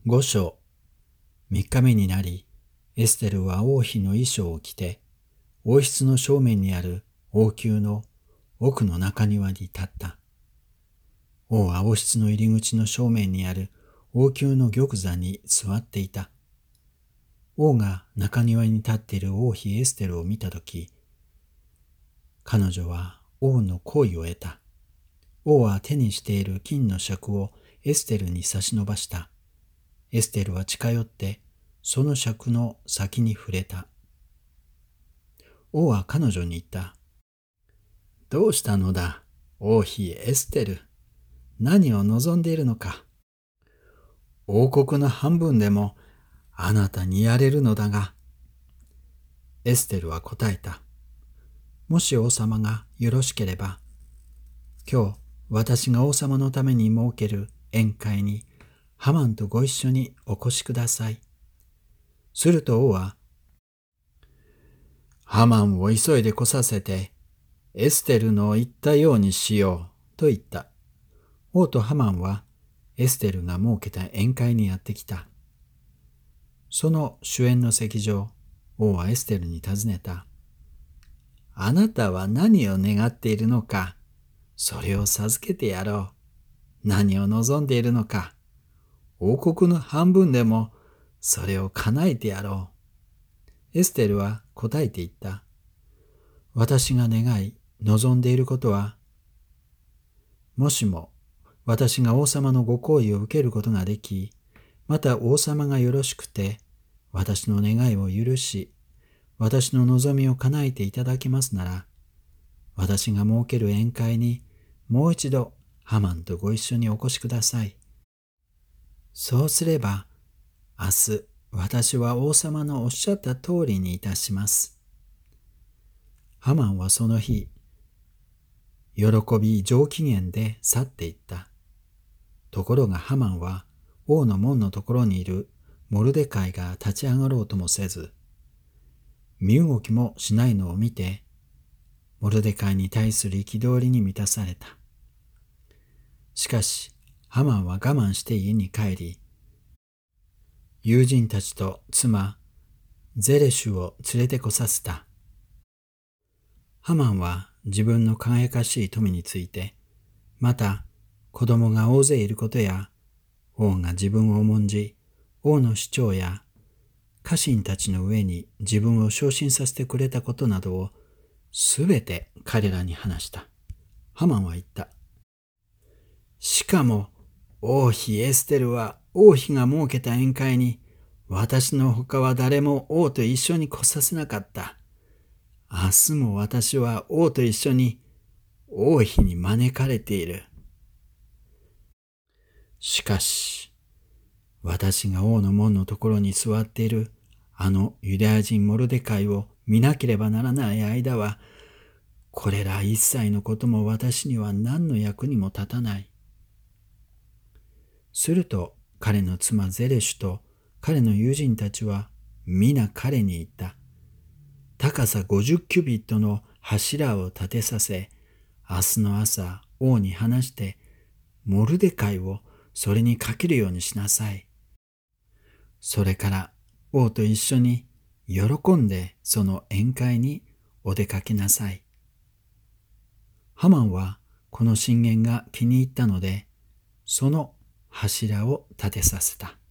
五章。3日目になり、エステルは王妃の衣装を着て、王室の正面にある王宮の奥の中庭に立った。王は王室の入り口の正面にある王宮の玉座に座っていた。王が中庭に立っている王妃エステルを見たとき、彼女は王の好意を得た。王は手にしている金の尺をエステルに差し伸ばした。エステルは近寄ってその尺の先に触れた。王は彼女に言った。どうしたのだ、王妃エステル。何を望んでいるのか。王国の半分でもあなたにやれるのだが。エステルは答えた。もし王様がよろしければ、今日私が王様のために設ける宴会にハマンとご一緒にお越しください。すると王は、ハマンを急いで来させて、エステルの言ったようにしようと言った。王とハマンはエステルが設けた宴会にやってきた。その主宴の席上、王はエステルに尋ねた。あなたは何を願っているのか、それを授けてやろう。何を望んでいるのか、王国の半分でもそれを叶えてやろう。エステルは答えて言った。私が願い、望んでいることは、もしも私が王様のご好意を受けることができ、また王様がよろしくて、私の願いを許し、私の望みを叶えていただけますなら、私が設ける宴会にもう一度ハマンとご一緒にお越しください。そうすれば、明日私は王様のおっしゃった通りにいたします。ハマンはその日、喜び上機嫌で去っていった。ところがハマンは王の門のところにいるモルデカイが立ち上がろうともせず、身動きもしないのを見て、モルデカイに対する憤りに満たされた。しかし、ハマンは我慢して家に帰り、友人たちと妻、ゼレシュを連れてこさせた。ハマンは自分の輝かしい富について、また子供が大勢いることや、王が自分を重んじ、王の首長や家臣たちの上に自分を昇進させてくれたことなどをすべて彼らに話した。ハマンは言った。しかも王妃エステルは王妃が設けた宴会に私のほかは誰も王と一緒に来させなかった。明日も私は王と一緒に王妃に招かれている。しかし、私が王の門のところに座っているあのユダヤ人モルデカイを見なければならない間は、これら一切のことも私には何の役にも立たない。すると彼の妻ゼレシュと彼の友人たちは皆彼に言った。高さ50キュビットの柱を立てさせ、明日の朝王に話してモルデカイをそれにかけるようにしなさい。それから王と一緒に喜んでその宴会にお出かけなさい。ハマンはこの進言が気に入ったので、その柱を立てさせた。